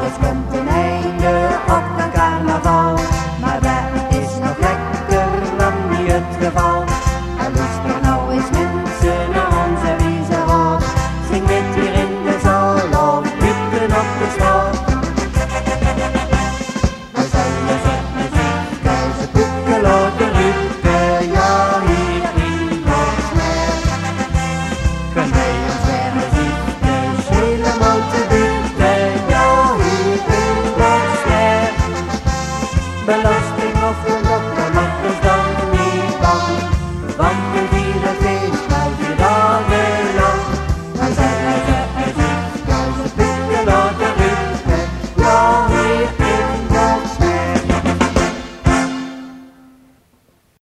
alles komt een einde op een carnaval. Maar dat is nog lekker lang niet het geval. En luister nou eens mensen naar onze wiezenraad. Zing met hier in de zaal of buiten op de straat. We zullen ze muziek als het boeken laten rukken. Ja, hier in Boksmeer kunnen wij ons weer muziek dus helemaal te buiten. Ja, hier in Boksmeer.